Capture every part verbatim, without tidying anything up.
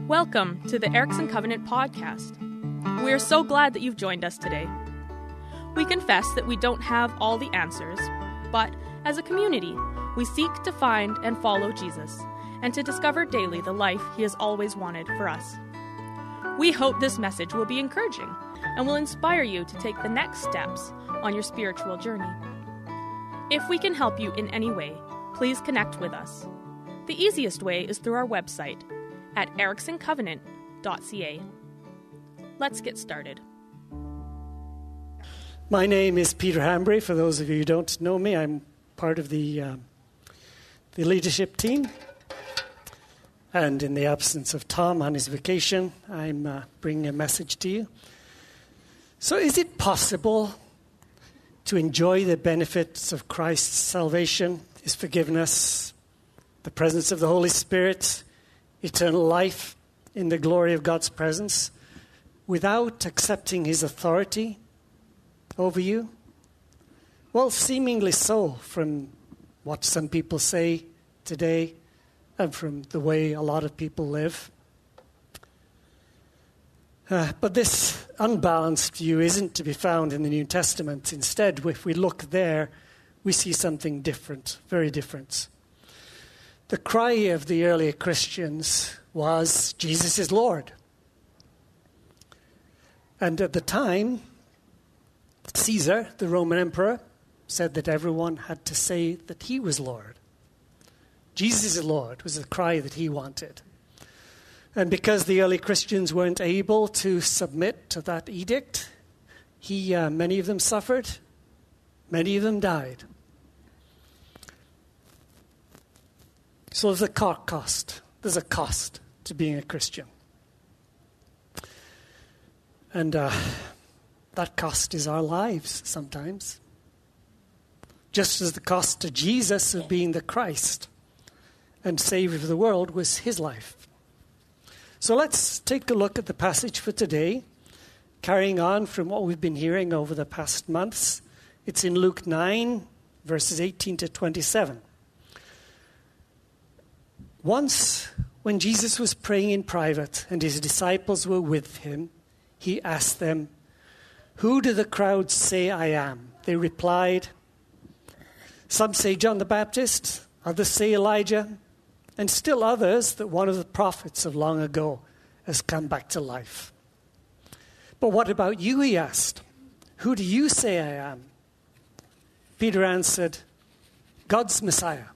Welcome to the Erickson Covenant podcast. We are so glad that you've joined us today. We confess that we don't have all the answers, but as a community, we seek to find and follow Jesus and to discover daily the life he has always wanted for us. We hope this message will be encouraging and will inspire you to take the next steps on your spiritual journey. If we can help you in any way, please connect with us. The easiest way is through our website at erickson covenant dot c a. Let's get started. My name is Peter Hambry. For those of you who don't know me, I'm part of the um, the leadership team. And in the absence of Tom on his vacation, I'm uh, bringing a message to you. So is it possible to enjoy the benefits of Christ's salvation, his forgiveness, the presence of the Holy Spirit, eternal life in the glory of God's presence, without accepting his authority over you? Well, seemingly so, from what some people say today and from the way a lot of people live. Uh, but this unbalanced view isn't to be found in the New Testament. Instead, if we look there, we see something different, very different. The cry of the earlier Christians was, Jesus is Lord. And at the time, Caesar, the Roman emperor, said that everyone had to say that he was Lord. Jesus is Lord was the cry that he wanted. And because the early Christians weren't able to submit to that edict, he, uh, many of them suffered, many of them died. So there's a cost. There's a cost to being a Christian. And uh, that cost is our lives sometimes. Just as the cost to Jesus of being the Christ and Savior of the world was his life. So let's take a look at the passage for today, carrying on from what we've been hearing over the past months. It's in Luke nine, verses eighteen to twenty-seven. Once, when Jesus was praying in private and his disciples were with him, he asked them, "Who do the crowds say I am?" They replied, "Some say John the Baptist, others say Elijah, and still others that one of the prophets of long ago has come back to life." "But what about you?" he asked. "Who do you say I am?" Peter answered, "God's Messiah."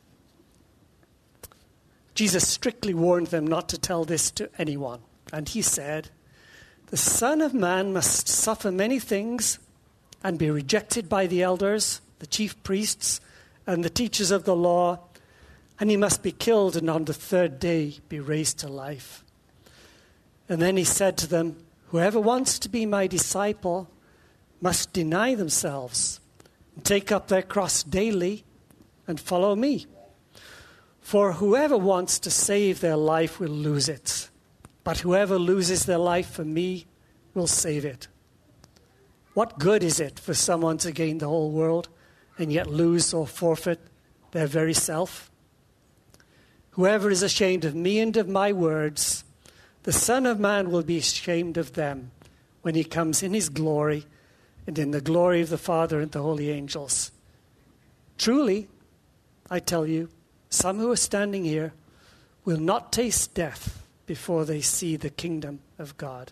Jesus strictly warned them not to tell this to anyone. And he said, "The Son of Man must suffer many things and be rejected by the elders, the chief priests, and the teachers of the law, and he must be killed and on the third day be raised to life." And then he said to them, "Whoever wants to be my disciple must deny themselves and take up their cross daily and follow me. For whoever wants to save their life will lose it, but whoever loses their life for me will save it. What good is it for someone to gain the whole world and yet lose or forfeit their very self? Whoever is ashamed of me and of my words, the Son of Man will be ashamed of them when he comes in his glory and in the glory of the Father and the holy angels. Truly, I tell you, some who are standing here will not taste death before they see the kingdom of God."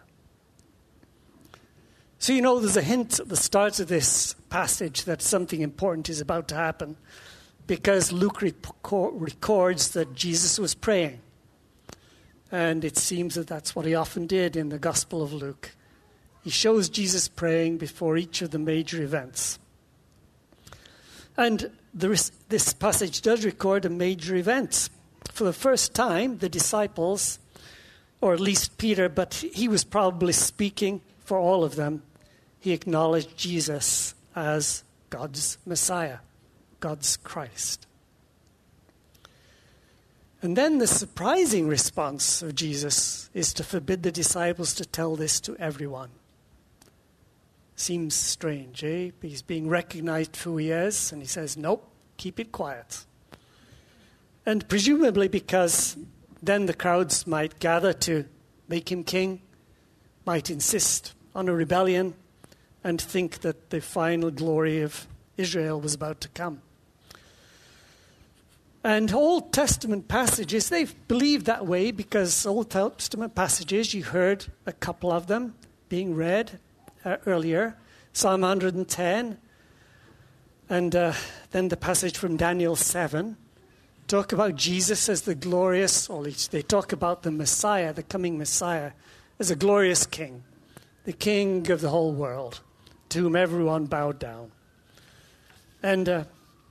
So you know there's a hint at the start of this passage that something important is about to happen, because Luke records that Jesus was praying. And it seems that that's what he often did in the Gospel of Luke. He shows Jesus praying before each of the major events. And is, this passage does record a major event. For the first time, the disciples, or at least Peter, but he was probably speaking for all of them, he acknowledged Jesus as God's Messiah, God's Christ. And then the surprising response of Jesus is to forbid the disciples to tell this to everyone. Seems strange, eh? He's being recognized for who he is, and he says, nope, keep it quiet. And presumably because then the crowds might gather to make him king, might insist on a rebellion, and think that the final glory of Israel was about to come. And Old Testament passages, they've believed that way because Old Testament passages, you heard a couple of them being read uh, earlier. Psalm one hundred ten, and uh, then the passage from Daniel seven, talk about Jesus as the glorious, or they talk about the Messiah, the coming Messiah, as a glorious king, the king of the whole world, to whom everyone bowed down. And uh,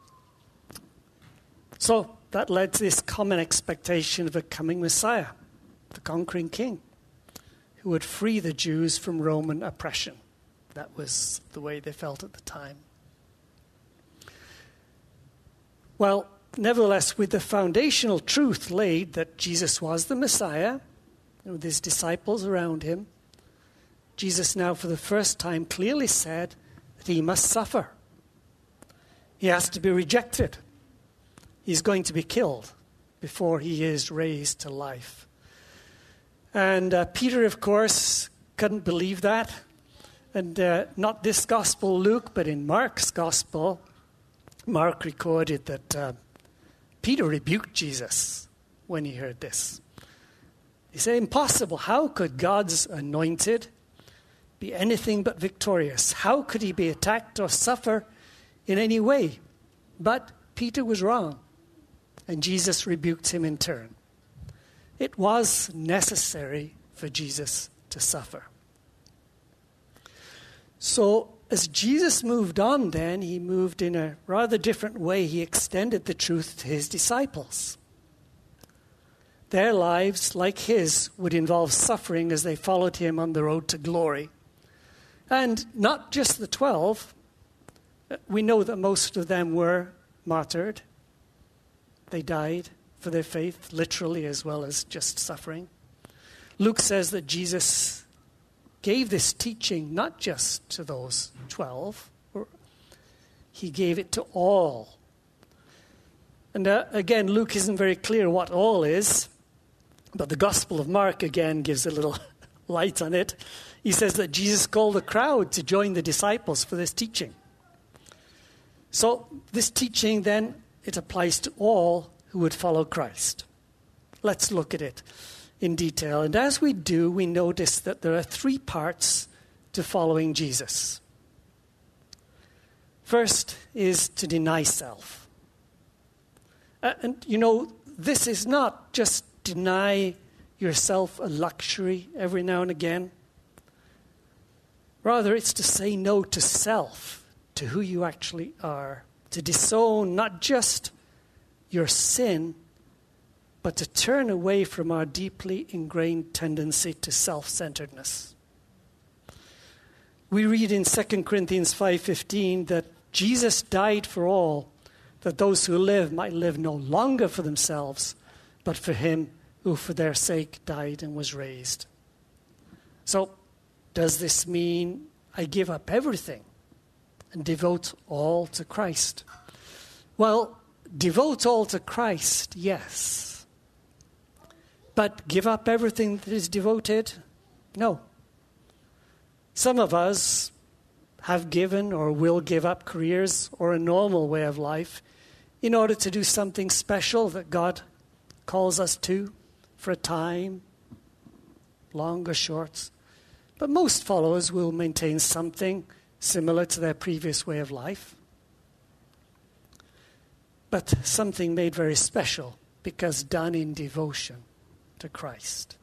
so that led to this common expectation of a coming Messiah, the conquering king, who would free the Jews from Roman oppression. That was the way they felt at the time. Well, nevertheless, with the foundational truth laid that Jesus was the Messiah, and with his disciples around him, Jesus now for the first time clearly said that he must suffer. He has to be rejected. He's going to be killed before he is raised to life. And uh, Peter, of course, couldn't believe that. And uh, not this gospel, Luke, but in Mark's gospel, Mark recorded that uh, Peter rebuked Jesus when he heard this. He said, impossible. How could God's anointed be anything but victorious? How could he be attacked or suffer in any way? But Peter was wrong, and Jesus rebuked him in turn. It was necessary for Jesus to suffer. So as Jesus moved on then, he moved in a rather different way. He extended the truth to his disciples. Their lives, like his, would involve suffering as they followed him on the road to glory. And not just the twelve. We know that most of them were martyred. They died for their faith, literally as well as just suffering. Luke says that Jesus gave this teaching not just to those twelve, he gave it to all. And uh, again, Luke isn't very clear what all is, but the Gospel of Mark again gives a little light on it. He says that Jesus called the crowd to join the disciples for this teaching. So this teaching then, it applies to all who would follow Christ. Let's look at it in detail. And as we do, we notice that there are three parts to following Jesus. First is to deny self. Uh, and you know, this is not just deny yourself a luxury every now and again. Rather, it's to say no to self, to who you actually are. To disown not just your sin, but to turn away from our deeply ingrained tendency to self-centeredness. We read in Second Corinthians five fifteen that Jesus died for all, that those who live might live no longer for themselves, but for him who for their sake died and was raised. So, does this mean I give up everything and devote all to Christ? Well, devote all to Christ, yes. But give up everything that is devoted? No. Some of us have given or will give up careers or a normal way of life in order to do something special that God calls us to for a time, long or short. But most followers will maintain something similar to their previous way of life, but something made very special because done in devotion to Christ.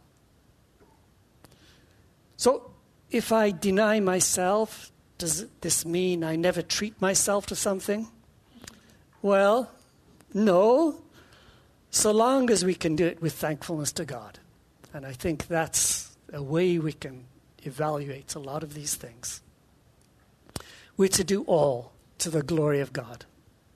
So if I deny myself, does this mean I never treat myself to something? Well, no, so long as we can do it with thankfulness to God. And I think that's a way we can evaluate a lot of these things. We're to do all to the glory of God.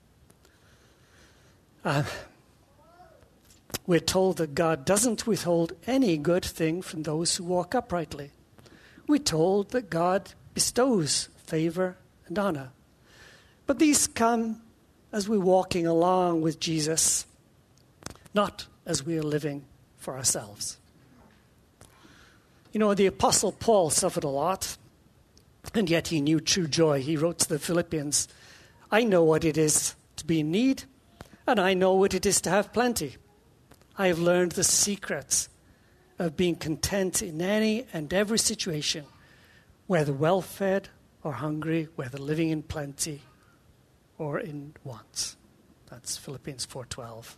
Uh, we're told that God doesn't withhold any good thing from those who walk uprightly. We're told that God bestows favor and honor. But these come as we're walking along with Jesus, not as we are living for ourselves. You know, the Apostle Paul suffered a lot, and yet he knew true joy. He wrote to the Philippians, I know what it is to be in need, and I know what it is to have plenty. I have learned the secrets of being content in any and every situation, whether well-fed or hungry, whether living in plenty or in want. That's Philippians four twelve.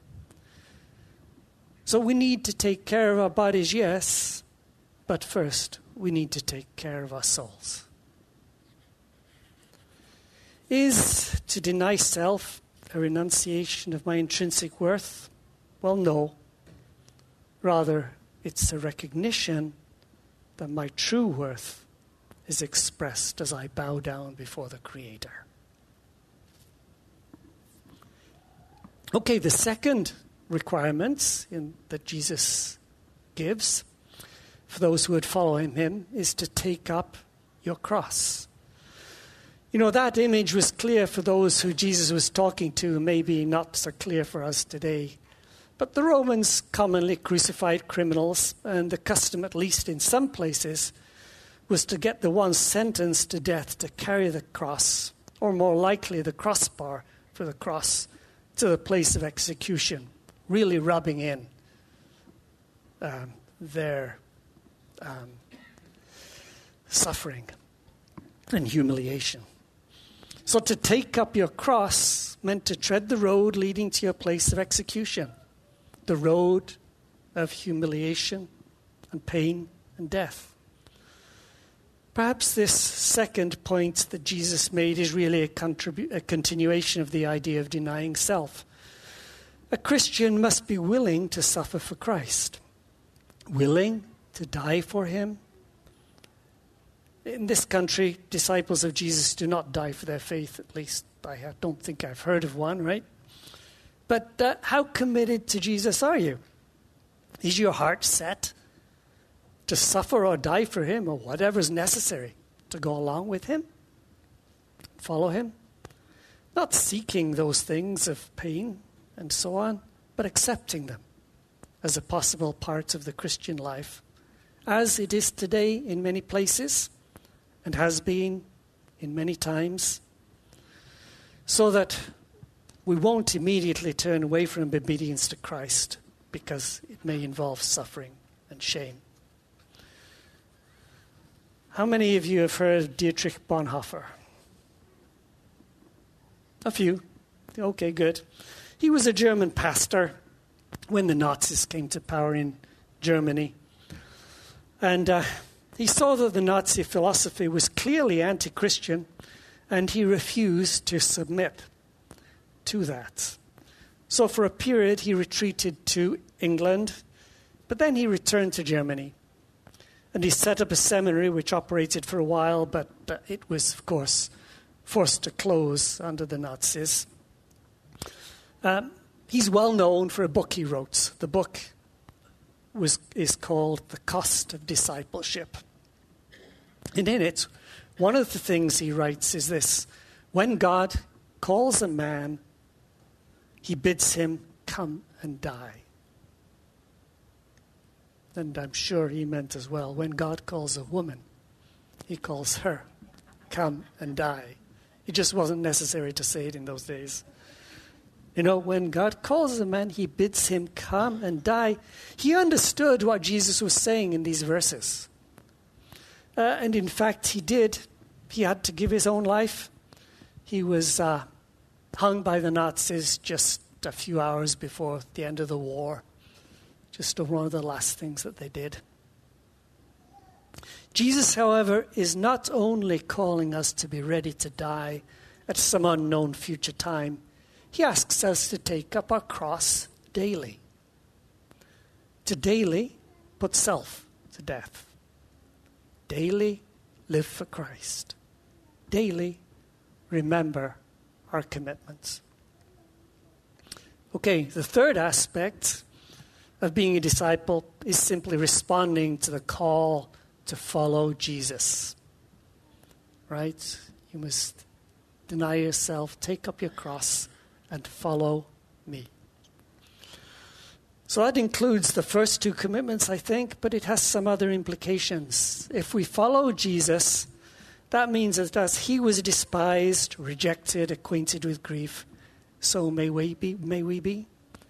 So we need to take care of our bodies, yes, but first we need to take care of our souls. Is to deny self a renunciation of my intrinsic worth? Well, no. Rather, it's a recognition that my true worth is expressed as I bow down before the Creator. Okay, the second requirement in, that Jesus gives for those who would follow him, him is to take up your cross. You know, that image was clear for those who Jesus was talking to, maybe not so clear for us today. But the Romans commonly crucified criminals, and the custom, at least in some places, was to get the one sentenced to death to carry the cross, or more likely the crossbar for the cross, to the place of execution, really rubbing in um, their um, suffering and humiliation. So to take up your cross meant to tread the road leading to your place of execution, the road of humiliation and pain and death. Perhaps this second point that Jesus made is really a, contribu- a continuation of the idea of denying self. A Christian must be willing to suffer for Christ, willing to die for him. In this country, disciples of Jesus do not die for their faith, at least I don't think I've heard of one, right? But uh, how committed to Jesus are you? Is your heart set to suffer or die for him, or whatever is necessary to go along with him? Follow him? Not seeking those things of pain and so on, but accepting them as a possible part of the Christian life, as it is today in many places and has been in many times, so that we won't immediately turn away from obedience to Christ because it may involve suffering and shame. How many of you have heard of Dietrich Bonhoeffer? A few. Okay, good. He was a German pastor when the Nazis came to power in Germany. And uh, he saw that the Nazi philosophy was clearly anti-Christian, and he refused to submit to that. So for a period, he retreated to England, but then he returned to Germany. And he set up a seminary which operated for a while, but uh, it was, of course, forced to close under the Nazis. Um, he's well known for a book he wrote. The book was is called The Cost of Discipleship. And in it, one of the things he writes is this: when God calls a man, he bids him come and die. And I'm sure he meant as well, when God calls a woman, he calls her, come and die. It just wasn't necessary to say it in those days. You know, when God calls a man, he bids him come and die. He understood what Jesus was saying in these verses. Uh, and in fact, he did. He had to give his own life. He was uh, hung by the Nazis just a few hours before the end of the war. Just one of the last things that they did. Jesus, however, is not only calling us to be ready to die at some unknown future time. He asks us to take up our cross daily. To daily put self to death. Daily live for Christ. Daily remember our commitments. Okay, the third aspect of being a disciple is simply responding to the call to follow Jesus. Right? You must deny yourself, take up your cross, and follow me. So that includes the first two commitments, I think, but it has some other implications. If we follow Jesus, that means that as he was despised, rejected, acquainted with grief, so may we be. May we be.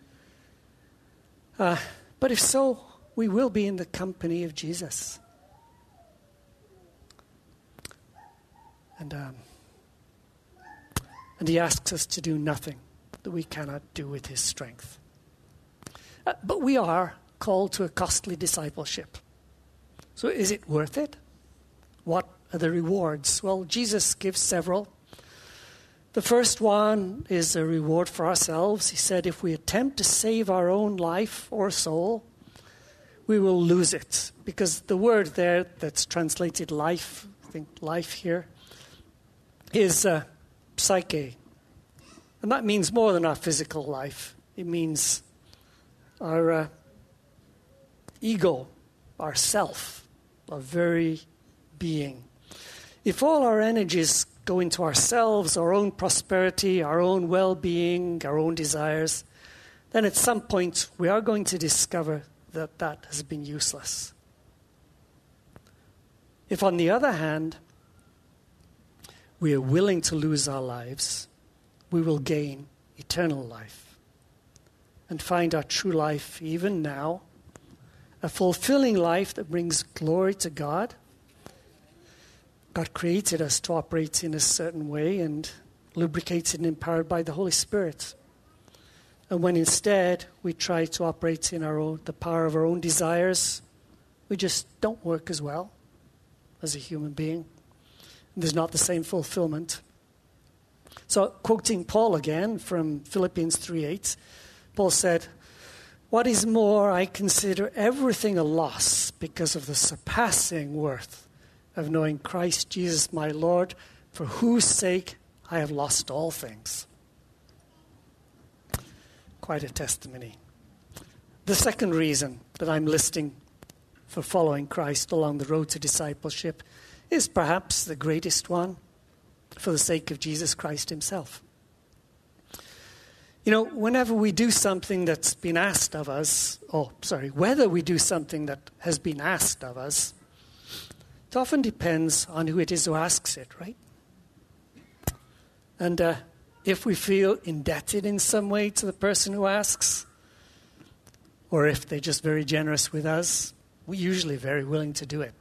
Uh, but if so, we will be in the company of Jesus. And, um, and he asks us to do nothing that we cannot do with his strength. Uh, but we are called to a costly discipleship. So is it worth it? What are the rewards? Well, Jesus gives several. The first one is a reward for ourselves. He said, if we attempt to save our own life or soul, we will lose it. Because the word there that's translated life, I think life here, is uh, psyche. And that means more than our physical life. It means our uh, ego, our self, our very being. If all our energies go into ourselves, our own prosperity, our own well-being, our own desires, then at some point we are going to discover that that has been useless. If, on the other hand, we are willing to lose our lives, we will gain eternal life and find our true life even now, a fulfilling life that brings glory to God. God created us to operate in a certain way and lubricated and empowered by the Holy Spirit. And when instead we try to operate in our own, the power of our own desires, we just don't work as well as a human being. And there's not the same fulfillment. So quoting Paul again from Philippians three eight, Paul said, what is more, I consider everything a loss because of the surpassing worth of knowing Christ Jesus my Lord, for whose sake I have lost all things. Quite a testimony. The second reason that I'm listing for following Christ along the road to discipleship is perhaps the greatest one, for the sake of Jesus Christ himself. You know, whenever we do something that's been asked of us, or sorry, whether we do something that has been asked of us, it often depends on who it is who asks it, right? And uh, if we feel indebted in some way to the person who asks, or if they're just very generous with us, we're usually very willing to do it.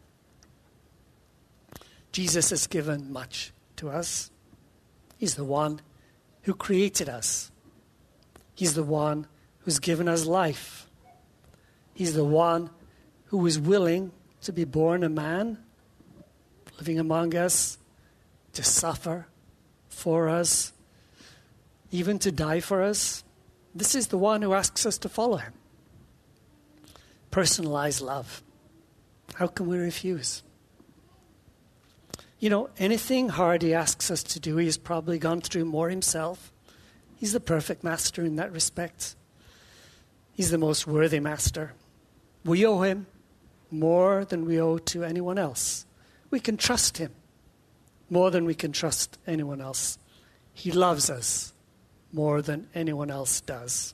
Jesus has given much to us. He's the one who created us. He's the one who's given us life. He's the one who was willing to be born a man, living among us, to suffer for us, even to die for us. This is the one who asks us to follow him. Personalized love. How can we refuse? You know, anything hard he asks us to do, he has probably gone through more himself. He's the perfect master in that respect. He's the most worthy master. We owe him more than we owe to anyone else. We can trust him more than we can trust anyone else. He loves us more than anyone else does.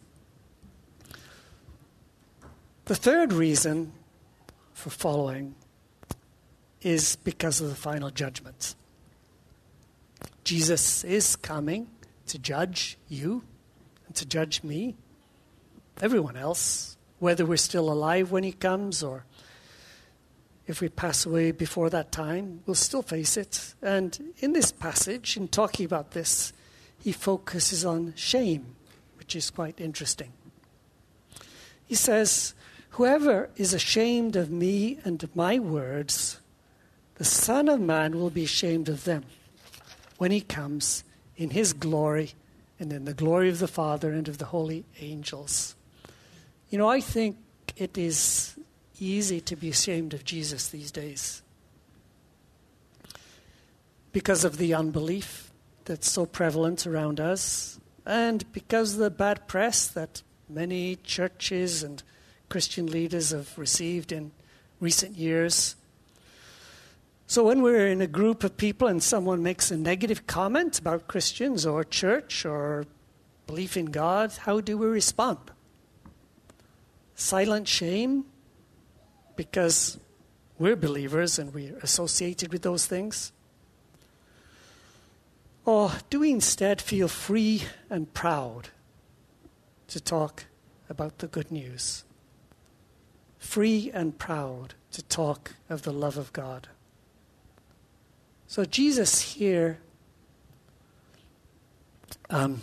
The third reason for following is because of the final judgment. Jesus is coming to judge you and to judge me, everyone else, whether we're still alive when he comes or if we pass away before that time, we'll still face it. And in this passage, in talking about this, he focuses on shame, which is quite interesting. He says, whoever is ashamed of me and of my words, the Son of Man will be ashamed of them when he comes in his glory and in the glory of the Father and of the holy angels. You know, I think it is easy to be ashamed of Jesus these days because of the unbelief that's so prevalent around us and because of the bad press that many churches and Christian leaders have received in recent years. So when we're in a group of people and someone makes a negative comment about Christians or church or belief in God, how do we respond? silent shame because we're believers and we're associated with those things? Or do we instead feel free and proud to talk about the good news? Free and proud to talk of the love of God. So Jesus here um,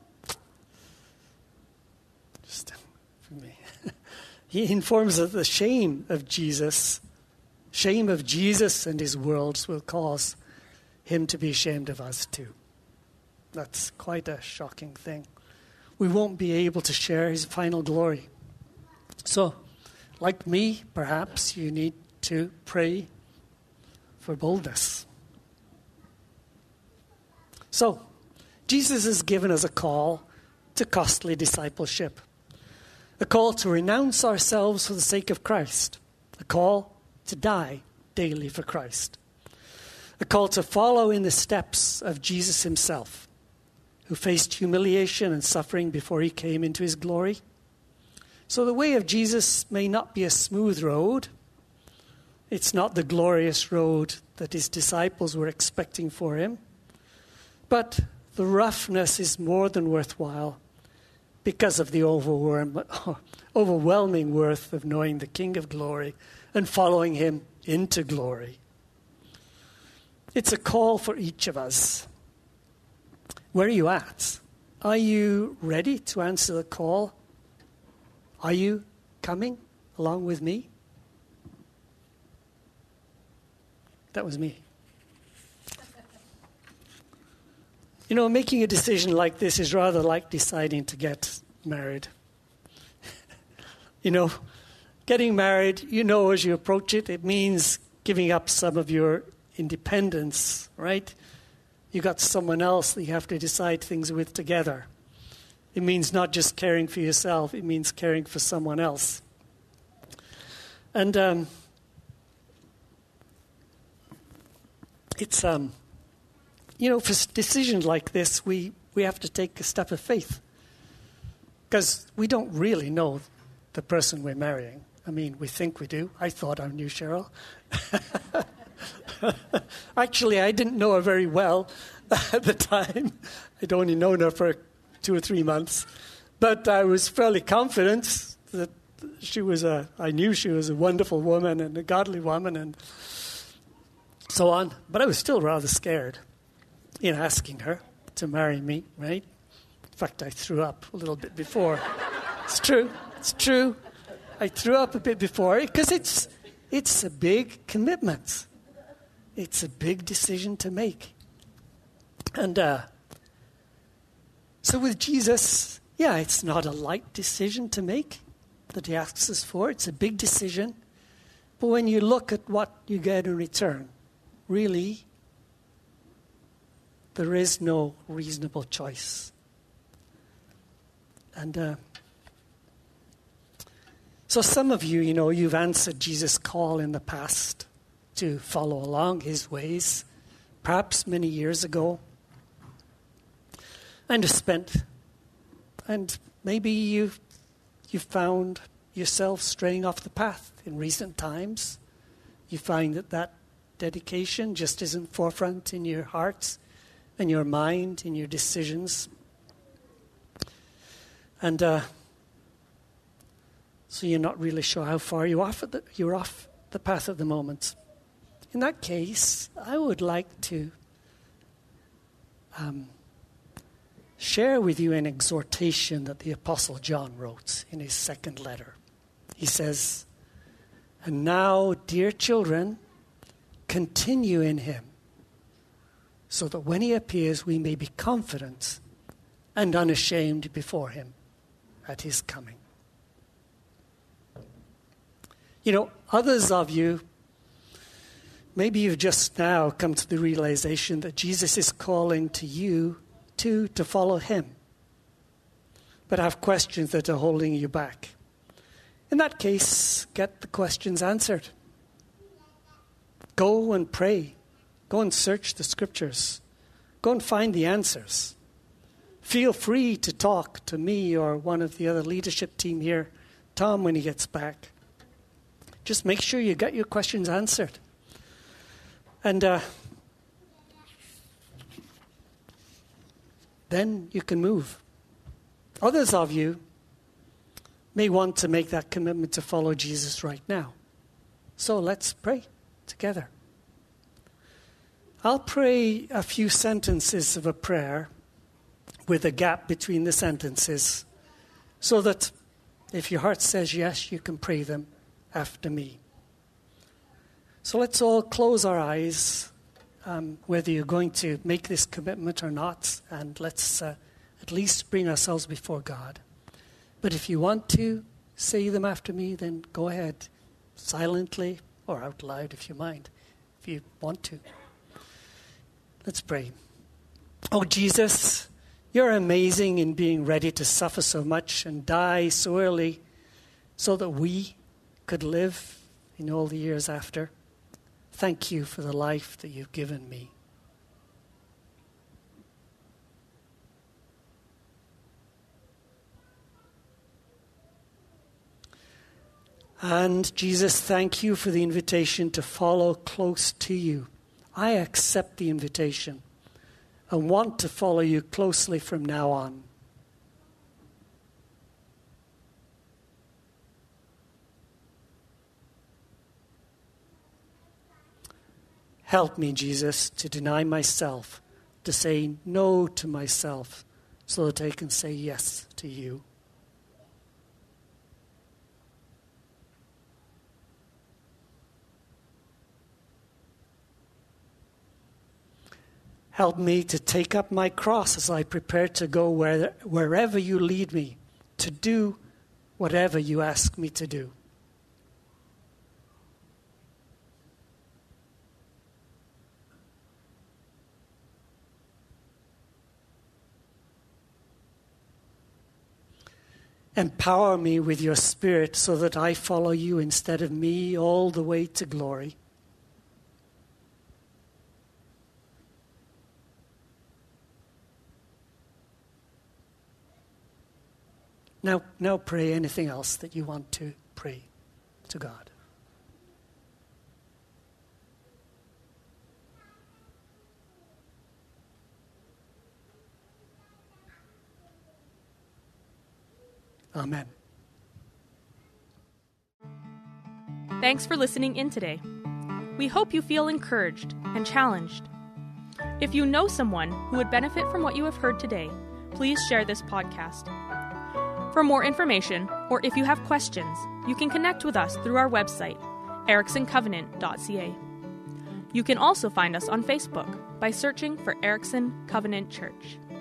just for me, he informs us the shame of Jesus, shame of Jesus and his worlds will cause him to be ashamed of us too. That's quite a shocking thing. We won't be able to share his final glory. So, like me, perhaps you need to pray for boldness. So, Jesus has given us a call to costly discipleship, a call to renounce ourselves for the sake of Christ, a call to die daily for Christ, a call to follow in the steps of Jesus himself, who faced humiliation and suffering before he came into his glory. So the way of Jesus may not be a smooth road. It's not the glorious road that his disciples were expecting for him. But the roughness is more than worthwhile because of the overwhelming worth of knowing the King of Glory and following him into glory. It's a call for each of us. Where are you at? Are you ready to answer the call? Are you coming along with me? That was me. You know, making a decision like this is rather like deciding to get married. You know, getting married, you know, as you approach it, it means giving up some of your independence, right? You got someone else that you have to decide things with together. It means not just caring for yourself, it means caring for someone else. And um, it's, um, you know, for decisions like this, we, we have to take a step of faith. Because we don't really know the person we're marrying. I mean, we think we do. I thought I knew Cheryl. Actually, I didn't know her very well at the time. I'd only known her for two or three months. But I was fairly confident that she was a, I knew she was a wonderful woman and a godly woman and so on. But I was still rather scared in asking her to marry me, right? In fact, I threw up a little bit before. It's true. It's true. I threw up a bit before because it's it's a big commitment. It's a big decision to make. And uh, so with Jesus, yeah, it's not a light decision to make that he asks us for. It's a big decision. But when you look at what you get in return, really, there is no reasonable choice. And uh, so some of you, you know, you've answered Jesus' call in the past to follow along his ways, perhaps many years ago, and have spent, and maybe you've, you've found yourself straying off the path in recent times. You find that that dedication just isn't forefront in your hearts and your mind, in your decisions. And uh, so you're not really sure how far you off the, you're off the path at the moment. In that case, I would like to um, share with you an exhortation that the Apostle John wrote in his second letter. He says, "And now, dear children, continue in him, so that when he appears we may be confident and unashamed before him at his coming." You know, others of you, maybe you've just now come to the realization that Jesus is calling to you too to follow him, but have questions that are holding you back. In that case, get the questions answered. Go and pray. Go and search the scriptures. Go and find the answers. Feel free to talk to me or one of the other leadership team here Tom when he gets back. Just make sure you get your questions answered. And uh, then you can move. Others of you may want to make that commitment to follow Jesus right now. So let's pray together. I'll pray a few sentences of a prayer with a gap between the sentences so that if your heart says yes, you can pray them after me. So let's all close our eyes, um, whether you're going to make this commitment or not, and let's uh, at least bring ourselves before God. But if you want to say them after me, then go ahead, silently or out loud if you mind, if you want to. Let's pray. Oh, Jesus, you're amazing in being ready to suffer so much and die so early so that we could live in all the years after. Thank you for the life that you've given me. And Jesus, thank you for the invitation to follow close to you. I accept the invitation and want to follow you closely from now on. Help me, Jesus, to deny myself, to say no to myself, so that I can say yes to you. Help me to take up my cross as I prepare to go where, wherever you lead me, to do whatever you ask me to do. Empower me with your Spirit so that I follow you instead of me all the way to glory. Now, now pray anything else that you want to pray to God. Amen. Thanks for listening in today. We hope you feel encouraged and challenged. If you know someone who would benefit from what you have heard today, please share this podcast. For more information, or if you have questions, you can connect with us through our website, erickson covenant dot c a. You can also find us on Facebook by searching for Erickson Covenant Church.